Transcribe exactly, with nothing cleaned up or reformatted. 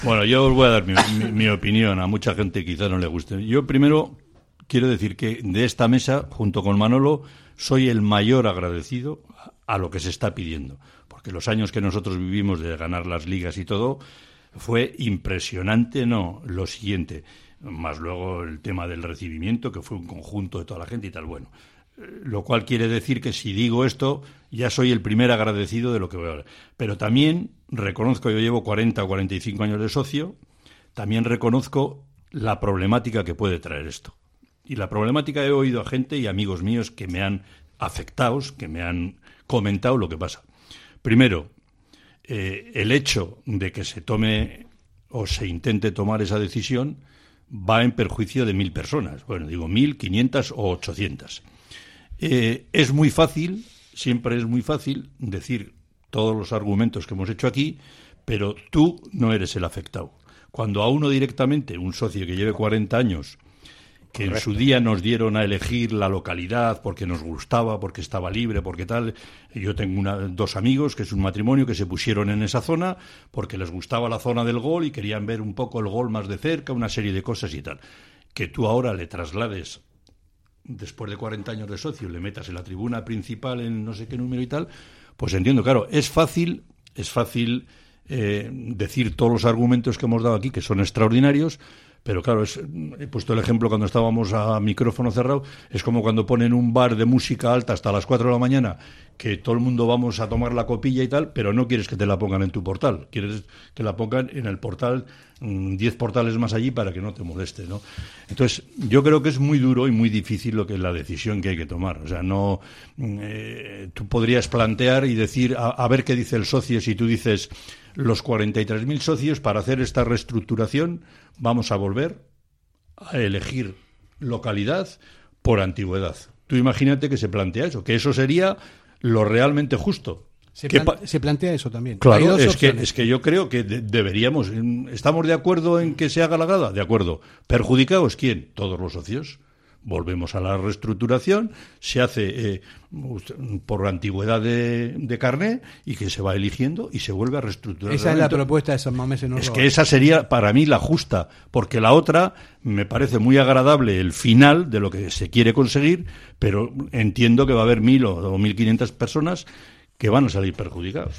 Bueno, yo os voy a dar mi, mi, mi opinión. A mucha gente quizá no le guste. Yo primero quiero decir que de esta mesa, junto con Manolo, soy el mayor agradecido a lo que se está pidiendo. Porque los años que nosotros vivimos de ganar las ligas y todo, fue impresionante, no, lo siguiente. Más luego el tema del recibimiento, que fue un conjunto de toda la gente y tal. Bueno, lo cual quiere decir que si digo esto, ya soy el primer agradecido de lo que voy a hablar. Pero también reconozco, yo llevo cuarenta o cuarenta y cinco años de socio, también reconozco la problemática que puede traer esto. Y la problemática he oído a gente y amigos míos que me han afectado, que me han comentado lo que pasa. Primero, eh, el hecho de que se tome o se intente tomar esa decisión va en perjuicio de mil personas. Bueno, digo mil, quinientas o ochocientas. Eh, es muy fácil, siempre es muy fácil decir todos los argumentos que hemos hecho aquí, pero tú no eres el afectado. Cuando a uno directamente, un socio que lleve cuarenta años, que Correcto. En su día nos dieron a elegir la localidad porque nos gustaba, porque estaba libre, porque tal. Yo tengo una, dos amigos, que es un matrimonio, que se pusieron en esa zona porque les gustaba la zona del gol y querían ver un poco el gol más de cerca, una serie de cosas y tal. Que tú ahora le traslades, después de cuarenta años de socio, le metas en la tribuna principal en no sé qué número y tal, pues entiendo, claro, es fácil, es fácil eh, decir todos los argumentos que hemos dado aquí, que son extraordinarios. Pero claro, es, he puesto el ejemplo cuando estábamos a micrófono cerrado, es como cuando ponen un bar de música alta hasta las cuatro de la mañana, que todo el mundo vamos a tomar la copilla y tal, pero no quieres que te la pongan en tu portal, quieres que la pongan en el portal, diez portales más allí para que no te moleste, ¿no? Entonces, yo creo que es muy duro y muy difícil lo que es la decisión que hay que tomar. O sea, no, eh, tú podrías plantear y decir, a, a ver qué dice el socio, si tú dices, los cuarenta y tres mil socios para hacer esta reestructuración vamos a volver a elegir localidad por antigüedad. Tú imagínate que se plantea eso, que eso sería lo realmente justo. Se, plan- pa- se plantea eso también. Claro, es que, es que yo creo que de- deberíamos... ¿Estamos de acuerdo en que se haga la grada? De acuerdo. ¿Perjudicados quién? Todos los socios. Volvemos a la reestructuración, se hace eh, por antigüedad de, de carné y que se va eligiendo y se vuelve a reestructurar. Esa es la propuesta de San Mamés en Horroa. Es que esa sería para mí la justa, porque la otra me parece muy agradable el final de lo que se quiere conseguir, pero entiendo que va a haber mil o, o mil quinientas personas que van a salir perjudicados.